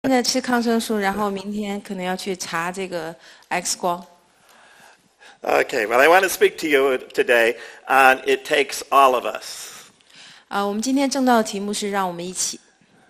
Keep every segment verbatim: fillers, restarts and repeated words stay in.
现在吃抗生素，然后明天可能要去查这个 X 光。 Okay, well, I want to speak to you today on It Takes All of Us. 啊，我们今天正道的题目是让我们一起。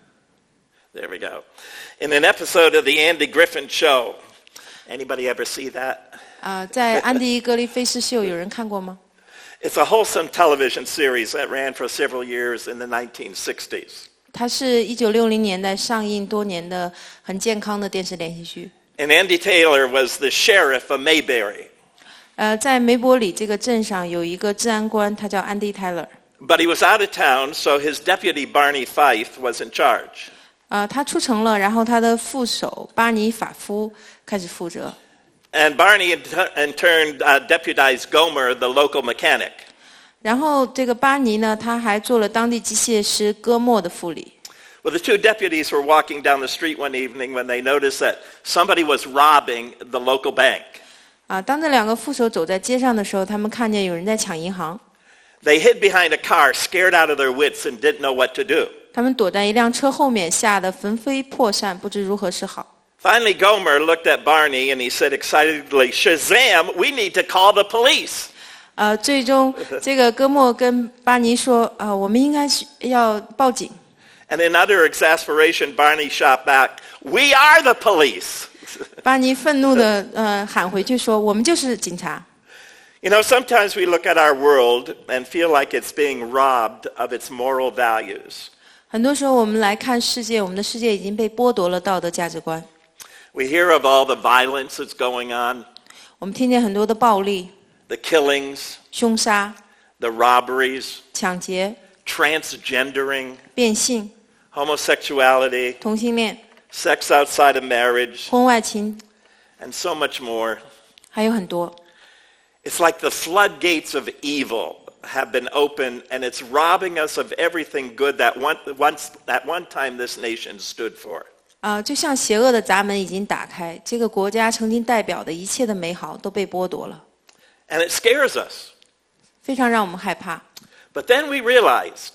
There we go. In an episode of the Andy Griffin Show, anybody ever see that? 啊，在安迪·格里菲斯秀有人看过吗？ It's a wholesome television series that ran for several years in the nineteen sixties. 它是一九六零年代上映多年的很健康的电视连续剧。 And Andy Taylor was the sheriff of Mayberry. 呃，在梅伯里这个镇上有一个治安官，他叫安迪·泰勒。 But he was out of town, so his deputy Barney Fife was in charge. 啊，他出城了，然后他的副手巴尼·法夫开始负责。 And Barney in, t- in turn uh, deputized Gomer, the local mechanic. 然后这个巴尼呢，他还做了当地机械师戈莫的副理。 Well, the two deputies were walking down the street one evening when they noticed that somebody was robbing the local bank. 啊，当这两个副手走在街上的时候，他们看见有人在抢银行。 They hid behind a car, scared out of their wits, and didn't know what to do. 他们躲在一辆车后面，吓得魂飞魄散，不知如何是好。 Finally, Gomer looked at Barney and he said excitedly, "Shazam! We need to call the police." 呃，最终这个戈莫跟巴尼说：“啊、呃，我们应该是要报警。” And in utter exasperation, Barney shot back, "We are the police." 巴尼愤怒地呃喊回去说：“我们就是警察。” You know, sometimes we look at our world and feel like it's being robbed of its moral values. 很多时候我们来看世界，我们的世界已经被剥夺了道德价值观。 We hear of all the violence that's going on, 我们听见很多的暴力、 the killings, 凶杀、 the robberies, 抢劫、 transgendering, 变性、 homosexuality, 同性恋、 sex outside of marriage, 婚外情， and so much more. 还有很多。 It's like the floodgates of evil have been opened, and it's robbing us of everything good that one, once, at one time this nation stood for. 啊、就像邪恶的闸门已经打开，这个国家曾经代表的一切的美好都被剥夺了， And it scares us. 非常让我们害怕。 But then we realized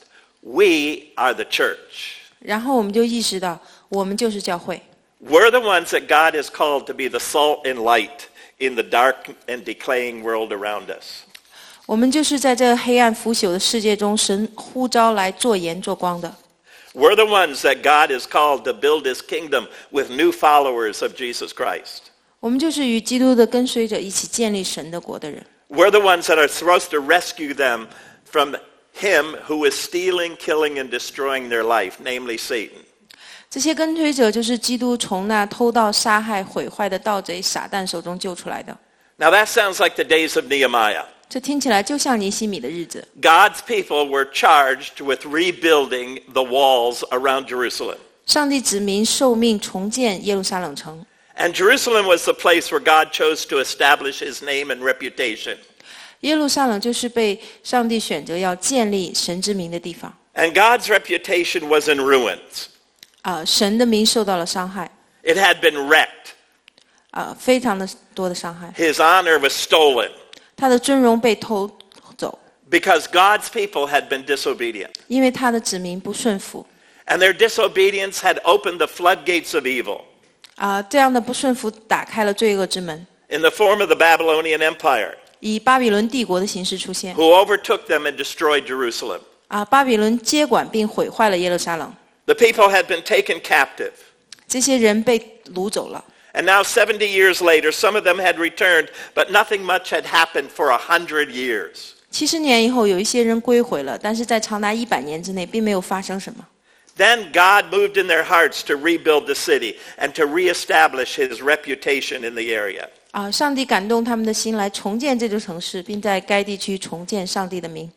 we are the church. 然后我们就意识到，我们就是教会， We're the ones that God has called to be the salt and light in the dark and decaying world around us. 我们就是在这黑暗腐朽的世界中，神呼召来做盐做光的。 We're the ones that God has called to build his kingdom with new followers of Jesus Christ. 我们就是与基督的跟随者一起建立神的国的人。 We're the ones that are supposed to rescue them from him who is stealing, killing, and destroying their life, namely Satan. 这些跟随者就是基督从那偷盗、杀害、毁坏的盗贼撒旦手中救出来的。 Now that sounds like the days of Nehemiah. 这听起来就像尼希米的日子。 God's people were charged with rebuilding the walls around Jerusalem. 上帝指明受命重建耶路撒冷城， And Jerusalem was the place where God chose to establish his name and reputation. 耶路撒冷就是被上帝选择要建立神之名的地方。 And God's reputation was in ruins. 啊、神的名受到了伤害， It had been wrecked. 啊、非常的多的伤害， His honor was stolen 他的尊荣被偷走， because God's people had been disobedient. 因为他的子民不顺服。 And their disobedience had opened the floodgates of evil 啊、这样的不顺服打开了罪恶之门， in the form of the Babylonian Empire, 以巴比伦帝国的形式出现。 who overtook them and destroyed Jerusalem. 啊、巴比伦接管并毁坏了耶路撒冷， The people had been taken captive. 这些人被掳走了。 And now seventy years later, some of them had returned, but nothing much had happened for a hundred years. 七十年以后，有一些人归回了，但是在长达一百年之内，并没有发生什么。 Then God moved in their hearts to rebuild the city and to reestablish his reputation in the area. 啊，上帝感动他们的心来重建这座城市，并在该地区重建上帝的名。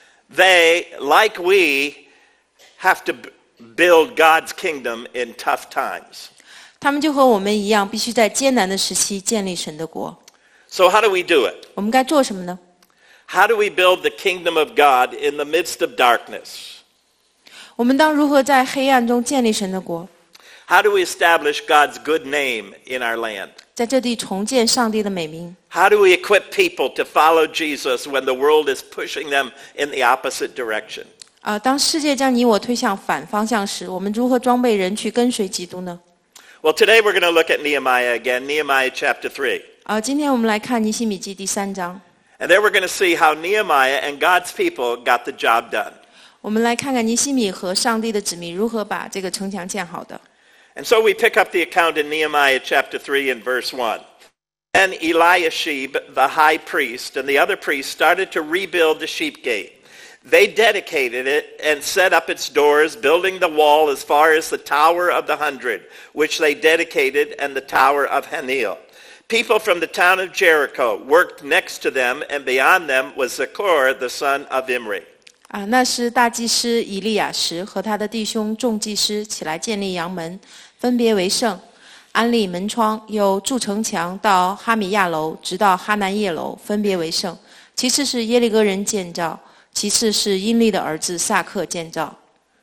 They, like we, have to b- build God's kingdom in tough times. 他们就和我们一样，必须在艰难的时期建立神的国。 So how do we do it? 我们该做什么呢？ How do we build the kingdom of God in the midst of darkness? 我们当如何在黑暗中建立神的国？ How do we establish God's good name in our land? 在这地重建上帝的美名。 How do we equip people to follow Jesus when the world is pushing them in the opposite direction? 啊，当世界将你我推向反方向时，我们如何装备人去跟随基督呢？ Well, today we're going to look at Nehemiah again, Nehemiah chapter three. 呃，今天我们来看尼希米记第三章， And there we're going to see how Nehemiah and God's people got the job done. 我们来看看尼希米和上帝的子民如何把这个城墙建好的。 And so we pick up the account in Nehemiah chapter three and verse one. Then Eliashib, the high priest, and the other priests started to rebuild the sheep gate. They dedicated it and set up its doors, building the wall as far as the Tower of the Hundred, which they dedicated, and the Tower of Hanil. People from the town of Jericho worked next to them, and beyond them was Zaccur, the son of Imri. 啊，那时大祭司以利亚时和他的弟兄众祭司起来建立阳门，分别为圣，安立门窗，又筑城墙到哈米亚楼，直到哈南叶楼，分别为圣。其次是耶利哥人建造，其次是因利的儿子萨克建造。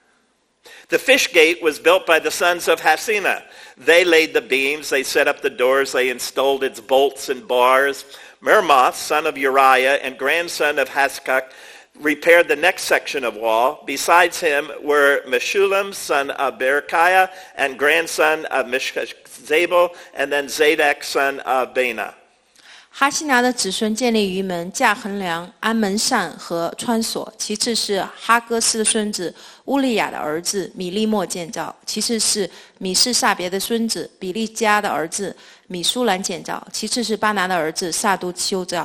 The fish gate was built by the sons of Hasina. They laid the beams, they set up the doors, they installed its bolts and bars. Mermoth, son of Uriah and grandson of Haskuk, repaired the next section of wall. Besides him were Meshullam, son of Berechiah, and grandson of Meshezabel, and then Zadok, son of Bana. 哈西拿的子孙建立鱼门、架横梁、安门扇和穿锁。其次是哈哥斯的孙子乌利亚的儿子米利莫建造。其次是米士撒别的孙子比利加的儿子米舒兰建造。其次是巴拿的儿子萨都修造。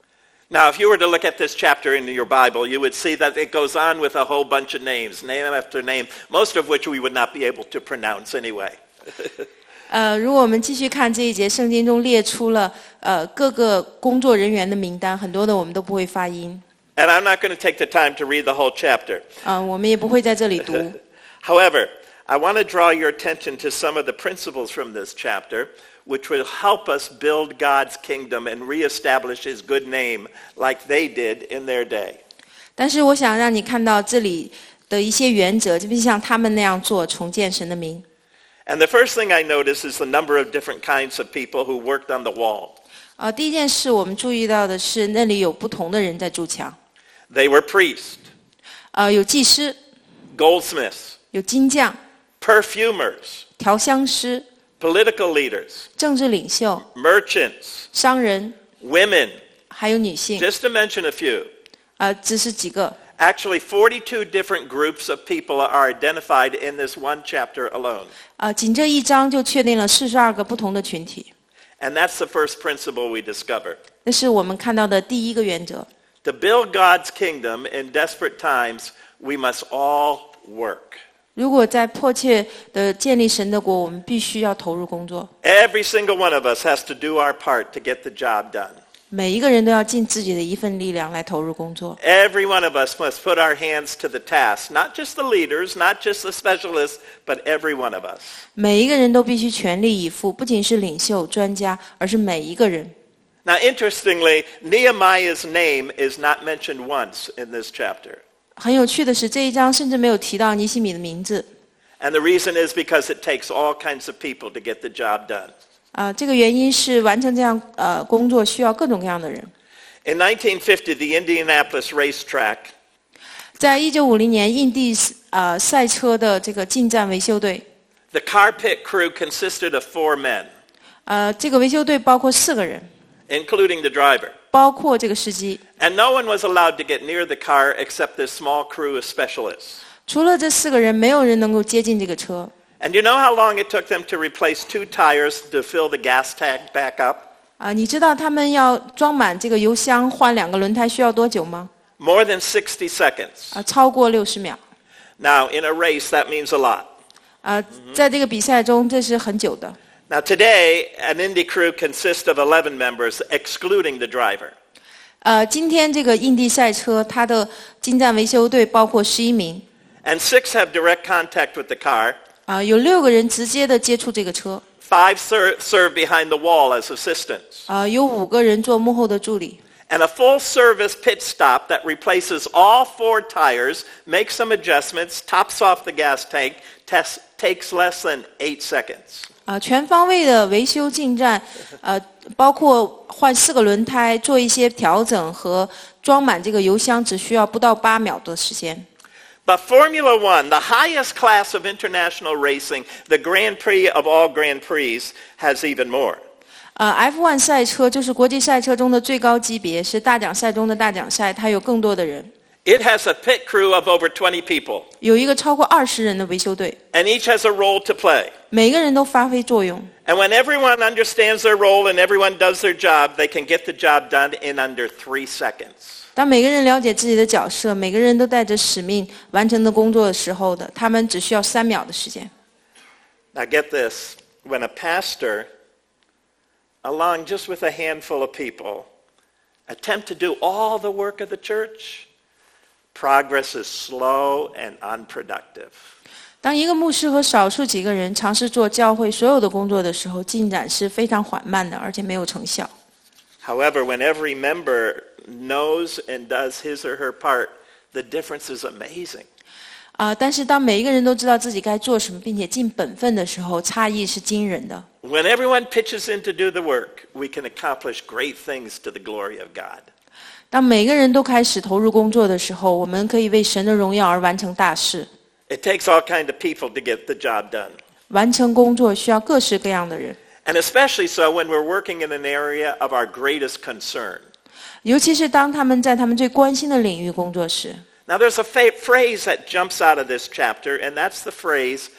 Now, if you were to look at this chapter in your Bible, you would see that it goes on with a whole bunch of names, name after name, most of which we would not be able to pronounce anyway. 呃，如果我们继续看这一节，圣经中列出了呃各个工作人员的名单，很多的我们都不会发音。 And I'm not going to take the time to read the whole chapter. 呃，我们也不会在这里读。 However, I want to draw your attention to some of the principles from this chapter, which will help us build God's kingdom and reestablish his good name like they did in their day. 但是我想让你看到这里的一些原则，就必须像他们那样做，重建神的名。 And the first thing I notice is the number of different kinds of people who worked on the wall. 呃，第一件事我们注意到的是，那里有不同的人在筑墙。 They were priests, 呃，有祭司， goldsmiths, 有金匠， perfumers, 调香师， political leaders, 政治领袖， merchants, 商人， women, 还有女性。 just to mention a few. 呃，只是几个。 Actually, forty-two different groups of people are identified in this one chapter alone. 呃，仅这一章就确定了四十二个不同的群体。 And that's the first principle we discover. 这是我们看到的第一个原则。 To build God's kingdom in desperate times, we must all work. 如果在迫切的建立神的国，我们必须要投入工作。 Every single one of us has to do our part to get the job done. 每一个人都要尽自己的一份力量来投入工作。 Every one of us must put our hands to the task. Not just the leaders, not just the specialists, but every one of us. 每一个人都必须全力以赴，不仅是领袖、专家，而是每一个人。 Now, interestingly, Nehemiah's name is not mentioned once in this chapter. 很有趣的是，这一章甚至没有提到尼希米的名字。 And the reason is because it takes all kinds of people to get the job done. 啊、这个原因是完成这样呃工作需要各种各样的人。 In nineteen fifty, the Indianapolis racetrack 在一九五零年，印地呃赛车的这个进站维修队， The car pit crew consisted of four men, 呃，这个维修队包括四个人， including the driver. 包括这个司机。 And no one was allowed to get near the car except this small crew of specialists. 除了这四个人，没有人能够接近这个车。 And you know how long it took them to replace two tires to fill the gas tank back up? 啊、你知道他们要装满这个油箱换两个轮胎需要多久吗？ More than sixty seconds. 啊、超过六十秒。 Now, in a race, that means a lot. 啊、在这个比赛中，这是很久的。 Now, today, an Indy crew consists of eleven members, excluding the driver. 呃，今天这个印地赛车，它的进站维修队包括十一名， And six have direct contact with the car. 啊、有六个人直接的接触这个车， Five ser- serve behind the wall as assistants. 啊、有五个人做幕后的助理。 And a full-service pit stop that replaces all four tires, makes some adjustments, tops off the gas tank, test, takes less than eight seconds. 啊、全方位的维修进站，呃，包括换四个轮胎、做一些调整和装满这个油箱，只需要不到八秒的时间。 But Formula One, the highest class of international racing, the Grand Prix of all Grand Prix, has even more. 呃 F 一 赛车就是国际赛车中的最高级别，是大奖赛中的大奖赛，它有更多的人。 It has a pit crew of over twenty people. 有一个超过二十人的维修队。 And each has a role to play. 每个人都发挥作用。 And when everyone understands their role and everyone does their job, they can get the job done in under three seconds. 当每个人了解自己的角色，每个人都带着使命完成的工作的时候的，他们只需要三秒的时间。 Now get this, when a pastor, along just with a handful of people, attempt to do all the work of the church, progress is slow and unproductive. 当一个牧师和少数几个人尝试做教会所有的工作的时候，进展是非常缓慢的，而且没有成效。 However, when every member knows and does his or her part, the difference is amazing. 啊、但是当每一个人都知道自己该做什么，并且尽本分的时候，差异是惊人的。 When everyone pitches in to do the work, we can accomplish great things to the glory of God. 当每个人都开始投入工作的时候，我们可以为神的荣耀而完成大事。 It takes all kinds of people to get the job done. 完成工作需要各式各样的人， And especially so when we're working in an area of our greatest concern. 尤其是当他们在他们最关心的领域工作时。 Now there's a fa- phrase that jumps out of this chapter, and that's the phrase,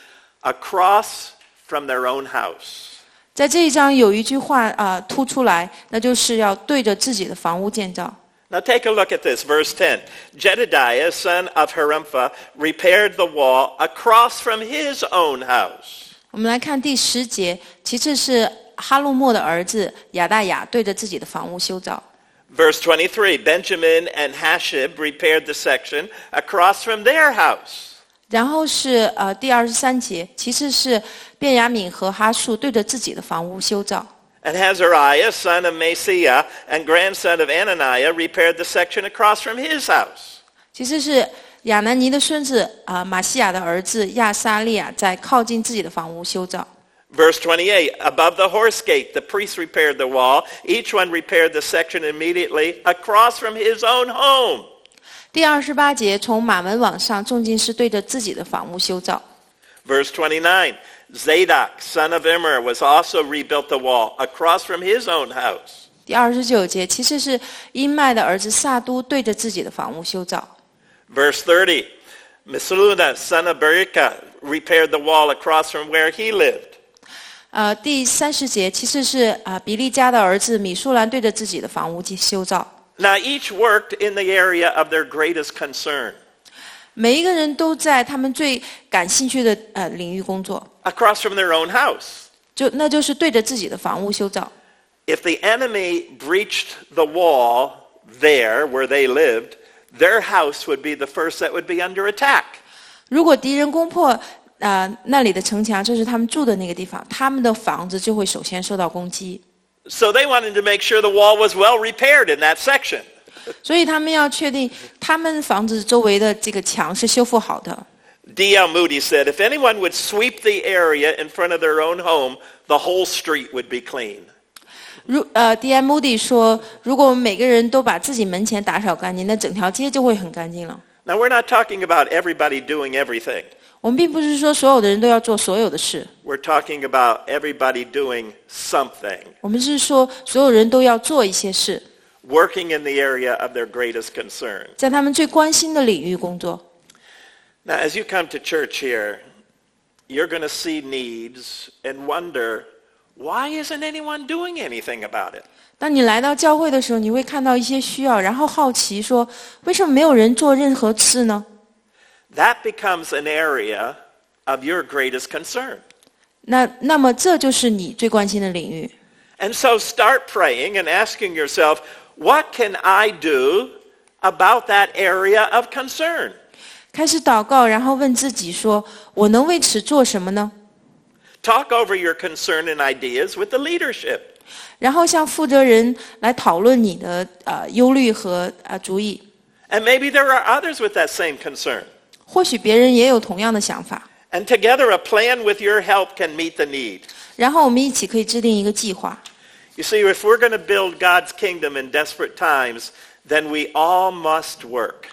across from their own house. 在这一章有一句话啊、呃、突出来，那就是要对着自己的房屋建造。 Now take a look at this, verse ten. Jedediah, son of Harimpha, repaired the wall across from his own house. 我们来看第十节，其次是哈路莫的儿子亚大雅对着自己的房屋修造。 Verse twenty-three, Benjamin and Hashib repaired the section across from their house. 然后是呃第二十三节，其次是便雅悯和哈树对着自己的房屋修造。 And Hazariah, son of Maaseiah and grandson of Ananiah, repaired the section across from his house. 其次是亚南尼的孙子啊、呃、马西亚的儿子亚撒利亚在靠近自己的房屋修造。 Verse twenty-eight, above the horse gate, the priests repaired the wall. Each one repaired the section immediately across from his own home. 第二十八节，从马门往上，众祭司对着自己的房屋修造。 Verse twenty-nine, Zadok, son of Immer, was also rebuilt the wall across from his own house. 第二十九节，其次是因麦的儿子撒都对着自己的房屋修造。 Verse thirty, Mesuluna, son of Berika, repaired the wall across from where he lived. 呃，第三十节，其次是啊、呃、比利家的儿子米舒兰对着自己的房屋修造。 Now each worked in the area of their greatest concern. 每一个人都在他们最感兴趣的呃领域工作， Across from their own house. 就那就是对着自己的房屋修造。 If the enemy breached the wall there where they lived, their house would be the first that would be under attack. 如果敌人攻破啊、呃、那里的城墙，就是他们住的那个地方，他们的房子就会首先受到攻击。 So they wanted to make sure the wall was well repaired in that section. 所以他们要确定他们房子周围的这个墙是修复好的。 D L Moody said, if anyone would sweep the area in front of their own home, the whole street would be clean. 如呃 D M Moody 说，如果我们每个人都把自己门前打扫干净，那整条街就会很干净了。 Now we're not talking about everybody doing everything. 我们并不是说所有的人都要做所有的事， We're talking about everybody doing something, 我们是说所有人都要做一些事， working in the area of their greatest concern. 在他们最关心的领域工作。 Now, as you come to church here, you're going to see needs and wonder, why isn't anyone doing anything about it? 当你来到教会的时候，你会看到一些需要，然后好奇说，为什么没有人做任何事呢？ That becomes an area of your greatest concern. 那那么这就是你最关心的领域。 And so start praying and asking yourself, what can I do about that area of concern? 开始祷告，然后问自己说，我能为此做什么呢？ Talk over your concern and ideas with the leadership. 然后向负责人来讨论你的呃忧虑和呃主意。 And maybe there are others with that same concern. 或许别人也有同样的想法。 And together a plan with your help can meet the need. 然后我们一起可以制定一个计划。 You see, if we're going to build God's kingdom in desperate times, then we all must work.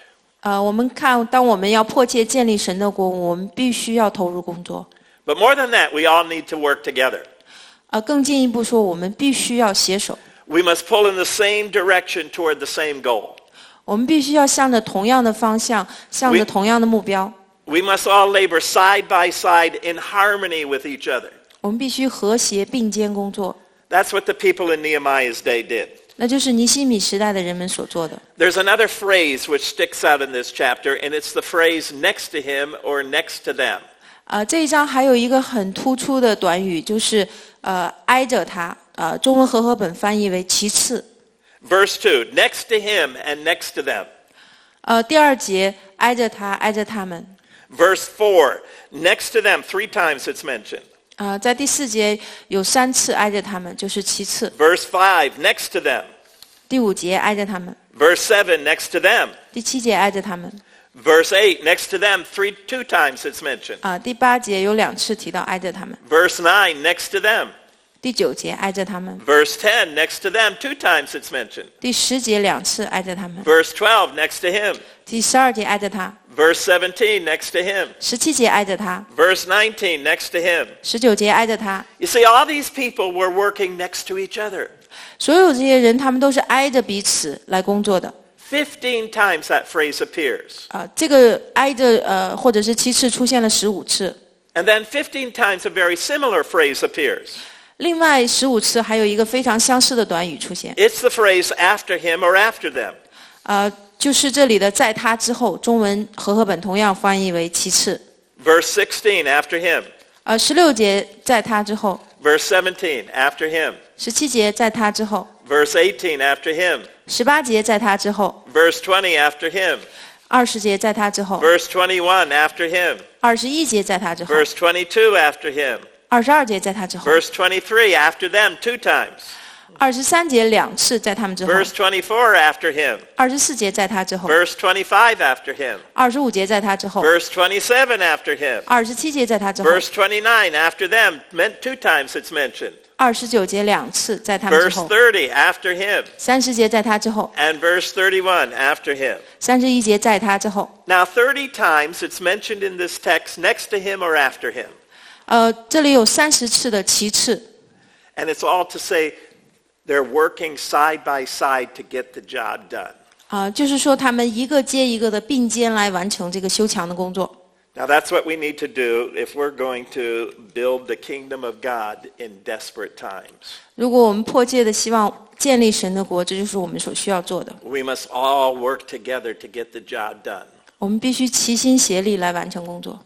呃，我们看，当我们要迫切建立神的国，我们必须要投入工作。 But more than that, we all need to work together. 呃，更进一步说，我们必须要携手。 We must pull in the same direction toward the same goal. 我们必须要向着同样的方向，向着同样的目标。 We must all labor side by side in harmony with each other. 我们必须和谐并肩工作。 That's what the people in Nehemiah's day did. 那就是尼希米时代的人们所做的。 There's another phrase which sticks out in this chapter, and it's the phrase next to him or next to them. 呃，这一章还有一个很突出的短语，就是呃挨着他，呃，中文和合本翻译为其次。 Verse two, next to him and next to them. 呃，第二节挨着他，挨着他们。 Verse four, next to them, three times it's mentioned. 呃，在第四节有三次挨着他们，就是其次。 Verse five, next to them. 第五节挨着他们。 Verse seven, next to them. 第七节挨着他们。 Verse eight, next to them, three, two times it's mentioned. 啊、第八节有两次提到挨着他们。 Verse nine, next to them. 第九节挨着他们。 Verse ten, next to them, two times it's mentioned. 第十节两次挨着他们。 Verse twelve, next to him. 第十二节挨着他。 Verse seventeen, next to him. 十七节挨着他。 Verse nineteen, next to him. 十九节挨着他。 You see, all these people were working next to each other. 所有这些人，他们都是挨着彼此来工作的。 Fifteen times that phrase appears. 啊、这个挨着呃，或者是其次出现了十五次。 And then fifteen times a very similar phrase appears. 另外十五次还有一个非常相似的短语出现。 It's the phrase after him or after them. 呃，就是这里的在他之后，中文和合本同样翻译为其次。 Verse sixteen, after him. 呃，十六节在他之后。 Verse seventeen, after him. 十七节在他之后。 Verse eighteen, after him. 十八节在他之后。 Verse twenty, after him. 二十节在他之后。 Verse twenty-one, after him. 二十一节在他之后。 Verse twenty-two, after him. 二十二节在他之后。 Verse twenty-three, after them, two times. 二十三节两次在他们之后。 Verse twenty-four, after him. 二十四节在他之后。 Verse twenty-five, after him. 二十五节在他之后。 Verse twenty-seven, after him. 二十七节在他之后。 Verse twenty-nine, after them, meant two times it's mentioned. 二十九节两次在他们之 Verse 后。 thirty, after him. 三十节在他之后。 And verse thirty-one, after him. 三十一节在他之后。 Now thirty times it's mentioned in this text next to him or after him. 呃，这里有三十次的其次。 And it's all to say they're working side by side to get the job done. 啊、就是说他们一个接一个的并肩来完成这个修墙的工作。 Now that's what we need to do if we're going to build the kingdom of God in desperate times. 如果我们迫切的希望建立神的国，这就是我们所需要做的。 We must all work together to get the job done. 我们必须齐心协力来完成工作。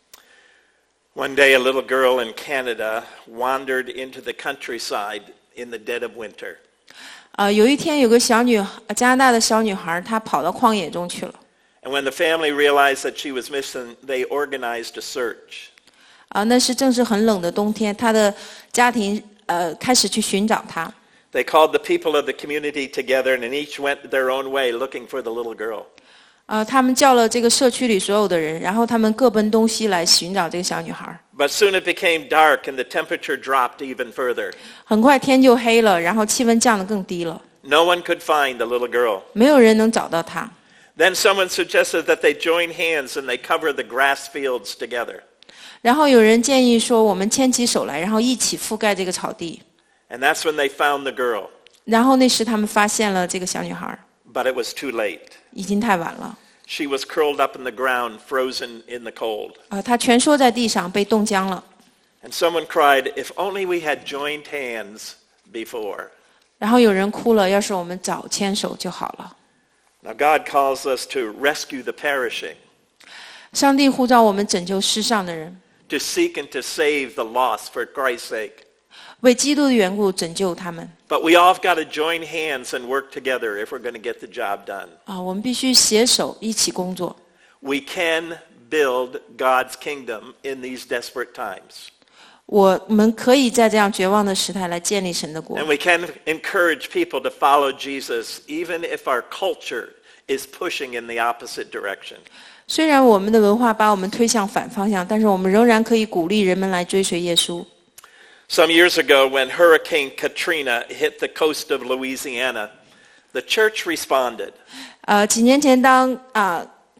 One day a little girl in Canada wandered into the countryside in the dead of winter. 呃，有一天有个小女呃加拿大的小女孩，她跑到旷野中去了。 And when the family realized that she was missing, they organized a search. 啊、那是正是很冷的冬天，她的家庭呃开始去寻找她。 They called the people of the community together, and each went their own way looking for the little girl. 呃，他们叫了这个社区里所有的人，然后他们各奔东西来寻找这个小女孩。 But soon it became dark, and the temperature dropped even further. 很快天就黑了，然后气温降得更低了， No one could find the little girl. 没有人能找到她。 Then someone suggested that they join hands and they cover the grass fields together. 然后有人建议说，我们牵起手来，然后一起覆盖这个草地。 And that's when they found the girl. 然后那时他们发现了这个小女孩， But it was too late. 已经太晚了。 She was curled up in the ground, frozen in the cold. 啊、她蜷缩在地上，被冻僵了。 And someone cried, if only we had joined hands before. 然后有人哭了，要是我们早牵手就好了。 Now God calls us to rescue the perishing, 上帝呼召我们拯救世上的人， to seek and to save the lost for Christ's sake. 为基督的缘故拯救他们。 But we all have got to join hands and work together if we're going to get the job done. 啊、我们必须携手一起工作。 We can build God's kingdom in these desperate times. 我们可以在这样绝望的时代来建立神的国。 And we can encourage people to follow Jesus even if our culture is pushing in the opposite direction. 虽然我们的文化把我们推向反方向，但是我们仍然可以鼓励人们来追随耶稣。 Some years ago, when Hurricane Katrina hit the coast of Louisiana, the church responded. 呃，几年前当啊、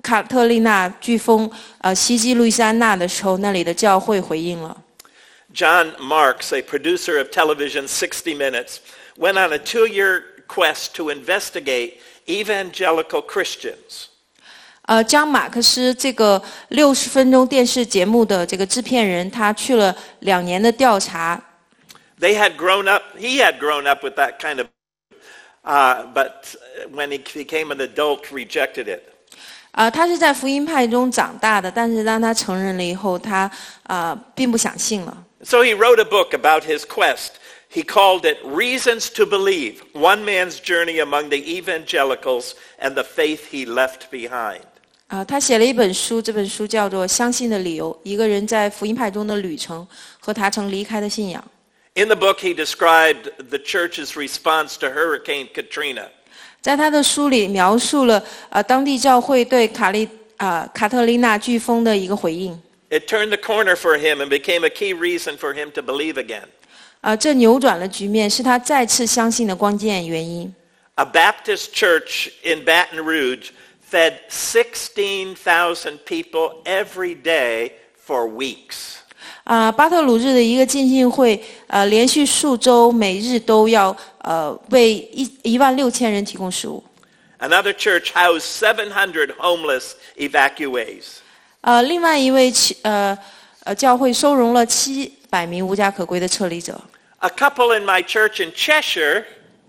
卡特丽娜飓风呃袭击路易斯安那的时候，那里的教会回应了。 John Marks, a producer of television sixty minutes, went on a two-year quest to investigate evangelical Christians. 呃，江马克斯这个六十分钟电视节目的这个制片人，他去了两年的调查。 They had grown up, he had grown up with that kind of, uh, but when he became an adult, rejected it. 啊、呃，他是在福音派中长大的，但是当他成人了以后，他啊、呃、并不想信了。 So he wrote a book about his quest. He called it Reasons to Believe, One Man's Journey Among the Evangelicals and the Faith He Left Behind. 啊、呃，他写了一本书，这本书叫做《相信的理由》，一个人在福音派中的旅程和他曾离开的信仰。 In the book, he described the church's response to Hurricane Katrina. 在他的书里描述了呃当地教会对卡利啊、呃、卡特琳娜飓风的一个回应。 It turned the corner for him and became a key reason for him to believe again. 啊、呃，这扭转了局面，是他再次相信的关键原因。 A Baptist church in Baton Rouge fed sixteen thousand people every day for weeks. 啊、呃，巴特鲁日的一个浸信会，呃，连续数周每日都要呃为一一万六千人提供食物。 Another church housed seven hundred homeless evacuees. 呃，另外一位呃呃教会收容了七百名无家可归的撤离者。 A couple in my church in Cheshire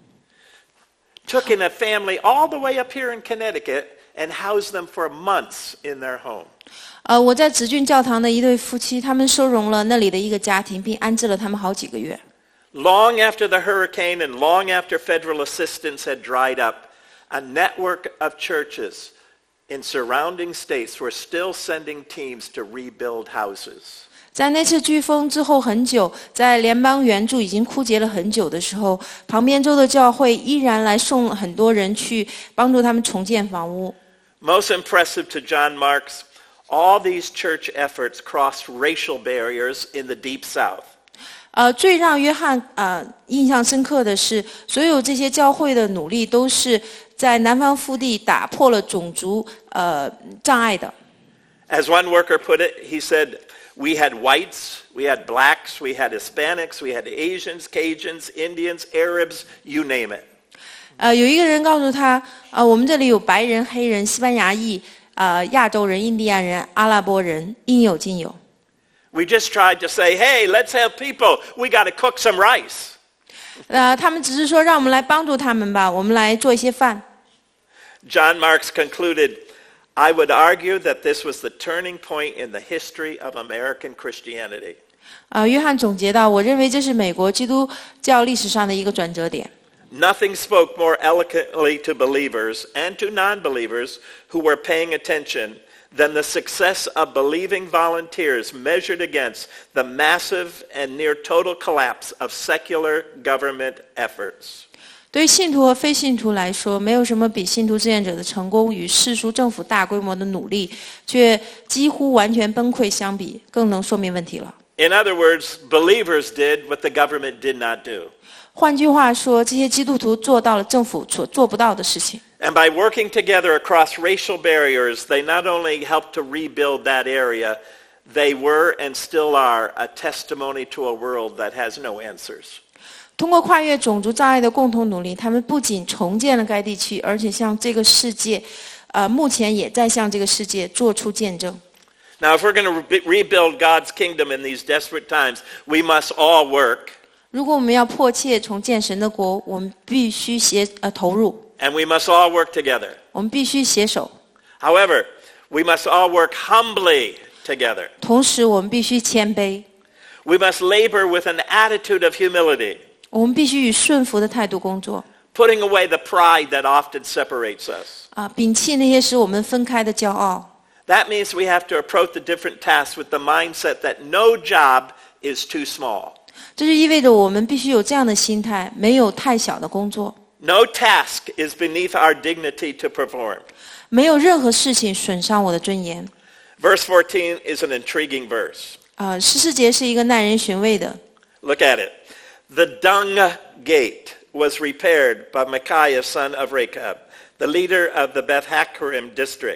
took in a family all the way up here in Connecticut and housed them for months in their home. 呃，我在紫郡教堂的一对夫妻，他们收容了那里的一个家庭，并安置了他们好几个月。 Long after the hurricane and long after federal assistance had dried up, a network of churches in surrounding states were still sending teams to rebuild houses. 在那次飓风之后很久，在联邦援助已经枯竭了很久的时候，旁边州的教会依然来送很多人去帮助他们重建房屋。 Most impressive to John Marks, all these church efforts crossed racial barriers in the Deep South. 呃，最让约翰呃印象深刻的是，所有这些教会的努力都是在南方腹地打破了种族呃障碍的。 As one worker put it, he said, we had whites, we had blacks, we had Hispanics, we had Asians, Cajuns, Indians, Arabs, you name it. 呃，有一个人告诉他，呃，我们这里有白人、黑人、西班牙裔、呃亚洲人、印第安人、阿拉伯人，应有尽有。 We just tried to say, hey, let's help people. We got to cook some rice. 呃，他们只是说让我们来帮助他们吧，我们来做一些饭。 John Marks concluded, I would argue that this was the turning point in the history of American Christianity. 呃，约翰总结到，我认为这是美国基督教历史上的一个转折点。 Nothing spoke more eloquently to believers and to non-believers who were paying attention than the success of believing volunteers measured against the massive and near total collapse of secular government efforts. 对于信徒和非信徒来说，没有什么比信徒志愿者的成功与世俗政府大规模的努力却几乎完全崩溃相比，更能说明问题了。 In other words, believers did what the government did not do. 换句话说，这些基督徒做到了政府所做不到的事情。 And by working together across racial barriers, they not only helped to rebuild that area, they were and still are a testimony to a world that has no answers. 通过跨越种族障碍的共同努力，他们不仅重建了该地区，而且向这个世界，呃，目前也在向这个世界做出见证。 Now, if we're going to re- rebuild God's kingdom in these desperate times, we must all work. 如果我们要迫切重建神的国，我们必须携呃投入， And we must all work together. 我们必须携手。 However, we must all work humbly together. 同时，我们必须谦卑， We must labor with an attitude of humility, 我们必须以顺服的态度工作， putting away the pride that often separates us. 啊，摒弃那些使我们分开的骄傲。 That means we have to approach the different tasks with the mindset that no job is too small. 这就意味着我们必须有这样的心态，没有太小的工作， No task is beneath our dignity to perform. 没有任何事情损伤我的尊严。 Verse fourteen is an intriguing verse. 啊，十四节是一个耐人寻味的。 Look at it. The dung gate was repaired by Micaiah, son of Rechab, the leader of the Beth Hakkerem district.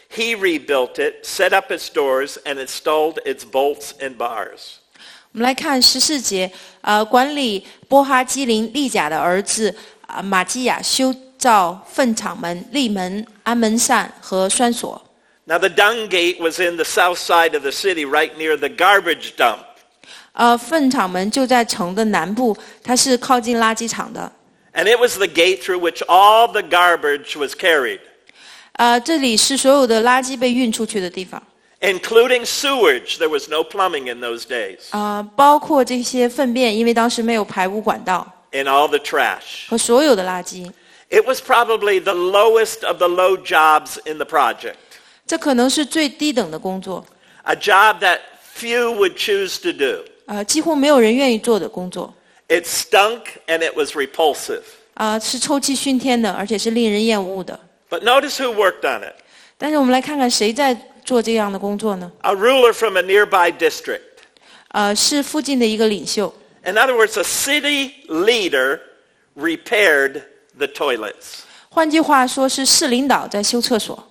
He rebuilt it, set up its doors, and installed its bolts and bars. 我们来看十四节，呃，管理波哈基林利甲的儿子啊玛基亚修造粪场门、立门、安门扇和栓锁。 Now the dung gate was in the south side of the city, right near the garbage dump. 呃，粪场门就在城的南部，它是靠近垃圾场的。 And it was the gate through which all the garbage was carried, 呃，这里是所有的垃圾被运出去的地方， including sewage. There was no plumbing in those days. 呃，包括这些粪便，因为当时没有排污管道 And all the trash. 和所有的垃圾。 It was probably the lowest of the low jobs in the project, 这可能是最低等的工作， a job that few would choose to do. 呃，几乎没有人愿意做的工作。 It stunk and it was repulsive. 啊、是臭气熏天的，而且是令人厌恶的。 But notice who worked on it. 但是我们来看看谁在做这样的工作呢？ A ruler from a nearby district. 呃，是附近的一个领袖。 In other words, a city leader repaired the toilets. 换句话说，是市领导在修厕所。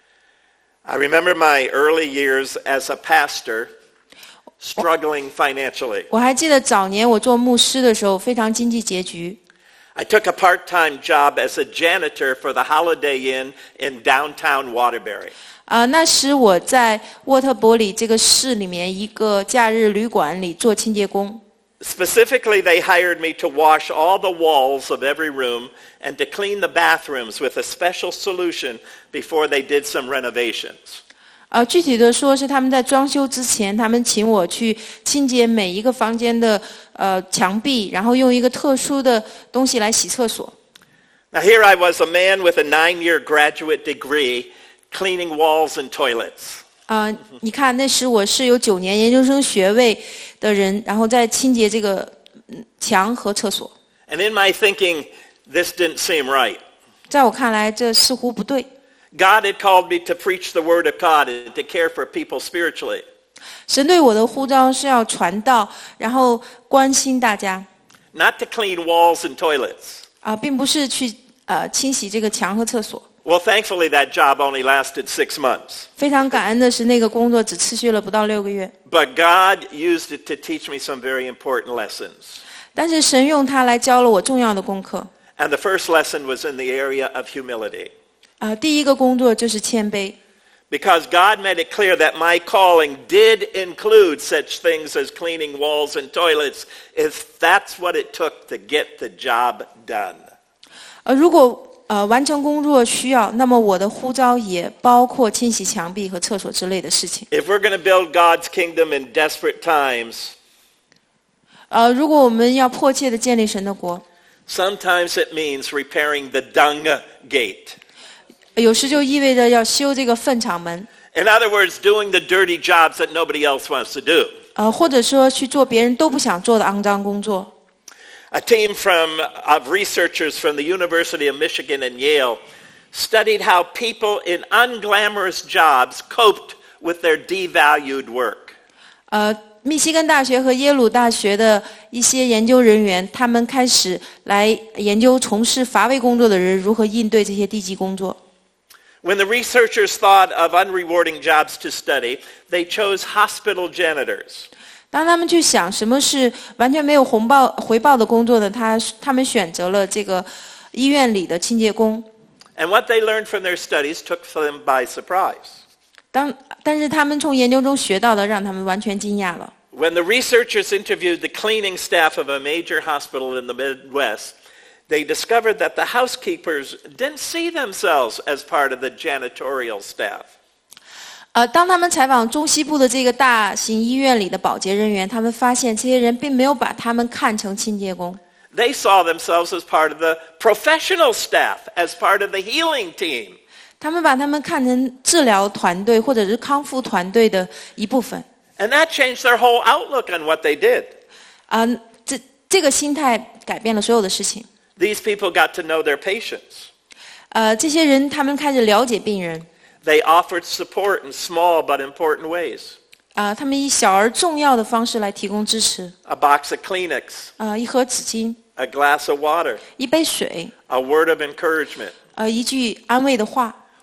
I remember my early years as a pastor struggling financially. 我还记得早年我做牧师的时候，非常经济拮据。 I took a part-time job as a janitor for the Holiday Inn in downtown Waterbury. 啊、那时我在沃特伯里这个市里面一个假日旅馆里做清洁工。 Specifically, they hired me to wash all the walls of every room and to clean the bathrooms with a special solution before they did some renovations. 呃，具体的说是他们在装修之前，他们请我去清洁每一个房间的呃墙壁，然后用一个特殊的东西来洗厕所。 Now here I was, a man with a nine-year graduate degree, cleaning walls and toilets. 啊、你看那时我是有九年研究生学位的人，然后在清洁这个嗯墙和厕所。 And in my thinking, this didn't seem right. 在我看来，这似乎不对。 God had called me to preach the word of God and to care for people spiritually. 神对我的呼召是要传道，然后关心大家， Not to clean walls and toilets. 啊、并不是去呃清洗这个墙和厕所。 Well, thankfully that job only lasted six months. 非常感恩的是，那个工作只持续了不到六个月， But God used it to teach me some very important lessons. 但是神用它来教了我重要的功课。 And the first lesson was in the area of humility. 啊、第一个工作就是谦卑， Because God made it clear that my calling did include such things as cleaning walls and toilets, if that's what it took to get the job done. 呃，如果呃完成工作需要，那么我的呼召也包括清洗墙壁和厕所之类的事情。 If we're going to build God's kingdom in desperate times, 呃，如果我们要迫切的建立神的国， sometimes it means repairing the dung gate. 有时就意味着要修这个粪场门， In other words, doing the dirty jobs that nobody else wants to do. 呃，或者说去做别人都不想做的肮脏工作。 A team from, of researchers from the University of Michigan and Yale studied how people in unglamorous jobs coped with their devalued work. 呃，密西根大学和耶鲁大学的一些研究人员，他们开始来研究从事乏味工作的人如何应对这些低级工作。 When the researchers thought of unrewarding jobs to study, they chose hospital janitors. 当他们去想什么是完全没有红报回报的工作呢？他他们选择了这个医院里的清洁工。 And what they learned from their studies took them by surprise. 当但是他们从研究中学到的，让他们完全惊讶了。 When the researchers interviewed the cleaning staff of a major hospital in the Midwest, they discovered that the housekeepers didn't see themselves as part of the janitorial staff. 呃，当他们采访中西部的这个大型医院里的保洁人员，他们发现这些人并没有把他们看成清洁工， They saw themselves as part of the professional staff, as part of the healing team. 他们把他们看成治疗团队或者是康复团队的一部分。 And that changed their whole outlook on what they did. 啊、这这个心态改变了所有的事情。 These people got to know their patients. 呃，这些人他们开始了解病人， They offered support in small but important ways. 啊、他们以小而重要的方式来提供支持。 A box of Kleenex, 啊、一盒纸巾， a glass of water, 一杯水， a word of encouragement. 呃，一句安慰的话。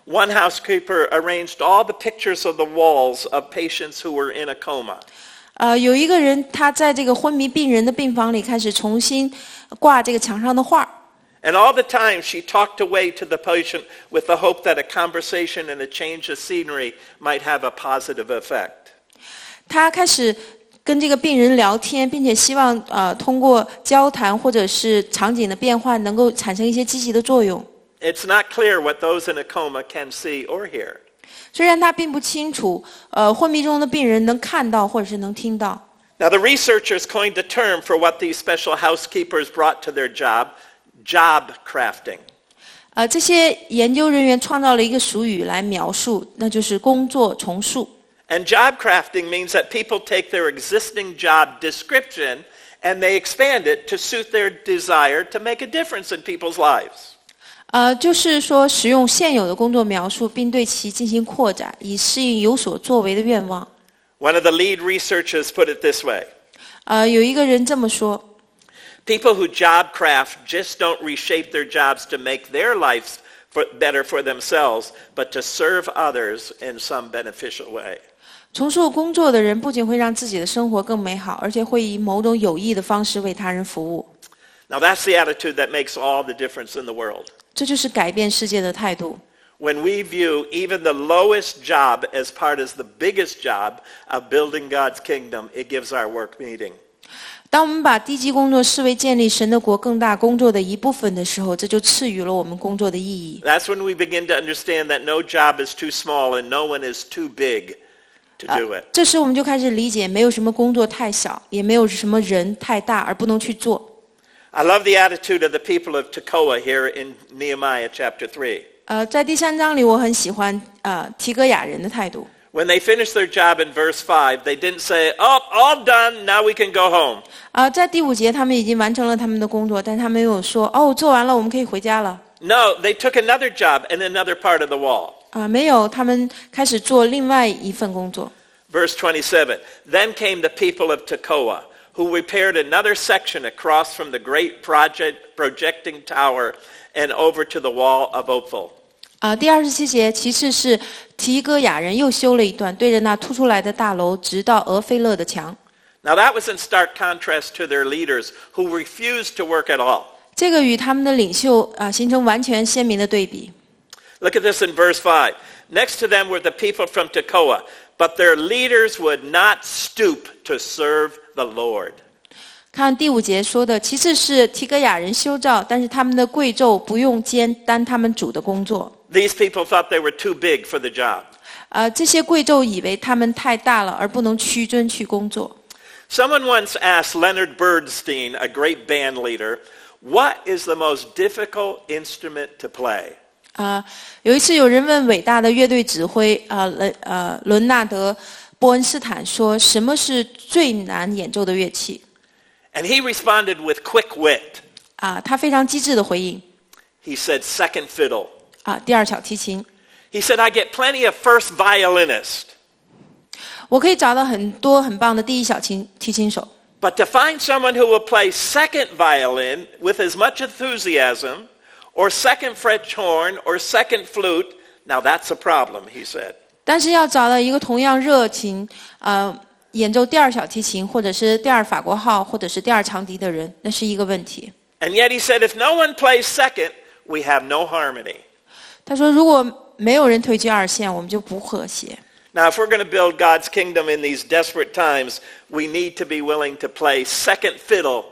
One housekeeper arranged all the pictures of the walls of patients who were in a coma. 呃，有一个人他在这个昏迷病人的病房里开始重新挂这个墙上的画。 And all the time she talked away to the patient with the hope that a conversation and a change of scenery might have a positive effect. 他开始跟这个病人聊天，并且希望呃通过交谈或者是场景的变换，能够产生一些积极的作用。 It's not clear what those in a coma can see or hear. 虽然他并不清楚，呃，昏迷中的病人能看到或者是能听到。 Now the researchers coined a term for what these special housekeepers brought to their job, job crafting. 呃，这些研究人员创造了一个俗语来描述，那就是工作重塑。 And job crafting means that people take their existing job description and they expand it to suit their desire to make a difference in people's lives. 呃，就是说使用现有的工作描述，并对其进行扩展，以适应有所作为的愿望。 One of the lead researchers put it this way. 呃，有一个人这么说 People who job craft just don't reshape their jobs to make their lives for, better for themselves, but to serve others in some beneficial way. 重塑工作的人不仅会让自己的生活更美好，而且会以某种有益的方式为他人服务。 Now that's the attitude that makes all the difference in the world. 这就是改变世界的态度。 When we view even the lowest job as part of the biggest job of building God's kingdom, it gives our work meaning. 当我们把低级工作视为建立神的国更大工作的一部分的时候，这就赐予了我们工作的意义。 That's when we begin to understand that no job is too small and no one is too big to do it. 这时我们就开始理解，没有什么工作太小，也没有什么人太大而不能去做。 I love the attitude of the people of Tekoa here in Nehemiah chapter three. 呃，在第三章里，我很喜欢呃提戈雅人的态度。 When they finished their job in verse five, they didn't say, "Oh, all done, now we can go home." 啊、呃，在第五节，他们已经完成了他们的工作，但他们没有说，哦，做完了，我们可以回家了。 No, they took another job in another part of the wall. 啊、呃，没有，他们开始做另外一份工作。 Verse twenty-seven, then came the people of Tekoa, who repaired another section across from the great project, projecting tower and over to the wall of Ophel. 啊、呃，第二十七节，其次是提戈雅人又修了一段，对着那凸出来的大楼，直到俄菲勒的墙。 Now that was in stark contrast to their leaders, who refused to work at all. 这个与他们的领袖啊、呃、形成完全鲜明的对比。 Look at this in verse five. Next to them were the people from Tekoa, but their leaders would not stoop to serve the Lord. 看第五节说的，其次是提戈雅人修造，但是他们的贵胄不用肩担他们主的工作。 These people thought they were too big for the job. 呃，这些贵胄以为他们太大了，而不能屈尊去工作。 Someone once asked Leonard Bernstein, a great band leader, what is the most difficult instrument to play? 啊、呃，有一次有人问伟大的乐队指挥啊伦呃伦纳德·波恩斯坦说，什么是最难演奏的乐器？ And he responded with quick wit. 啊、呃，他非常机智的回应。 He said, second fiddle. 啊、呃，第二小提琴。 He said, I get plenty of first violinists. 我可以找到很多很棒的第一小提提琴手。 But to find someone who will play second violin with as much enthusiasm, or second French horn, or second flute, now that's a problem, he said. 但是要找到一个同样热情，呃，演奏第二小提琴，或者是第二法国号，或者是第二长笛的人，那是一个问题。 And yet he said, if no one plays second, we have no harmony. 他说，如果没有人退居二线，我们就不和谐。 Now, if we're going to build God's kingdom in these desperate times, we need to be willing to play second fiddle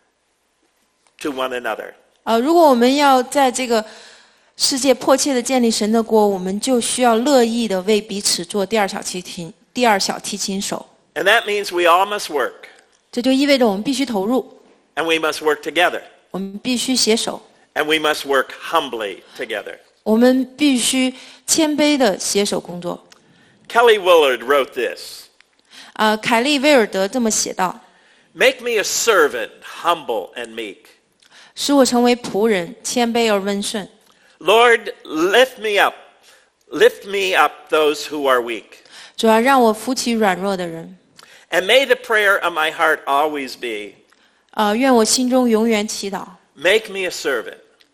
to one another. 呃，如果我们要在这个世界迫切的建立神的国，我们就需要乐意的为彼此做第二小提琴、第二小提琴手。 And that means we all must work. 这就意味着我们必须投入， And we must work together. 我们必须携手， And we must work humbly together. 我们必须谦卑的携手工作。 Kelly Willard wrote this. 呃，凯利威尔德这么写道 Make me a servant, humble and meek. 使我成为仆人，谦卑而温顺。 Lord, lift me up. Lift me up those who are weak. 主要让我扶起软弱的人。 And may the prayer of my heart always be, 呃，愿我心中永远祈祷， make me a servant.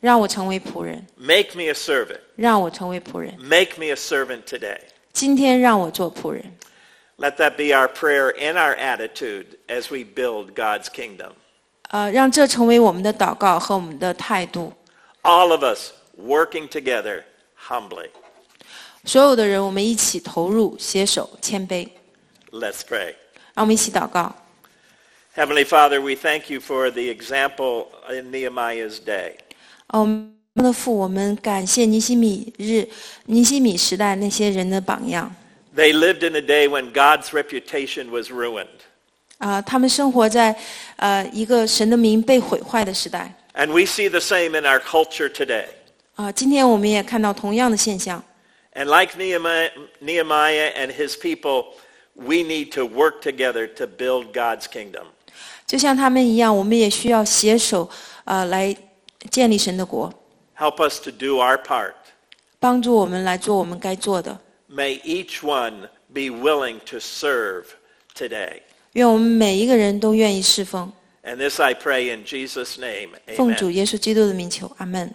让我成为仆人， Make me a servant. 让我成为仆人。 Make me a servant today. 今天让我做仆人。 Let that be our prayer and our attitude as we build God's kingdom. 呃，让这成为我们的祷告和我们的态度。 All of us working together humbly. 所有的人，我们一起投入、携手、谦卑。 Let's pray. 让我们一起祷告。 Heavenly Father, we thank you for the example in Nehemiah's day. 哦，我们的父，我们感谢尼希米日、尼希米时代那些人的榜样。 They lived in a day when God's reputation was ruined. 啊、他们生活在呃一个神的名被毁坏的时代。 And we see the same in our culture today. 啊、今天我们也看到同样的现象。 And like Nehemiah, Nehemiah and his people, we need to work together to build God's kingdom. 就像他们一样，我们也需要携手，呃，来建立神的国， Help us to do our part. 帮助我们来做我们该做的。 May each one be willing to serve today. 愿我们每一个人都愿意侍奉。 And this I pray in Jesus' name. 奉主 Amen. 耶稣基督的名求，阿门。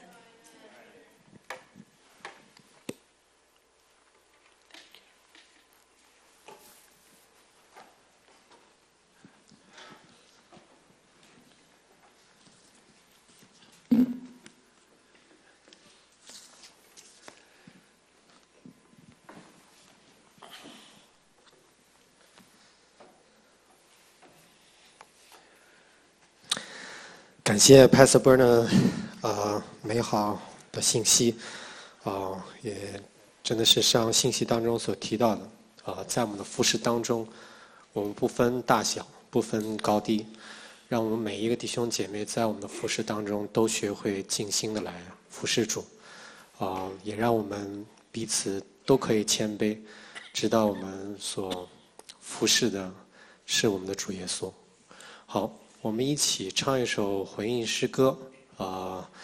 感谢 Pastor Bernard 呃美好的信息，啊、呃、也真的是像信息当中所提到的，啊、呃、在我们的服事当中，我们不分大小，不分高低，让我们每一个弟兄姐妹在我们的服事当中都学会尽心的来服事主，啊、呃、也让我们彼此都可以谦卑，知道我们所服事的是我们的主耶稣。好。我们一起唱一首回应诗歌，啊、呃，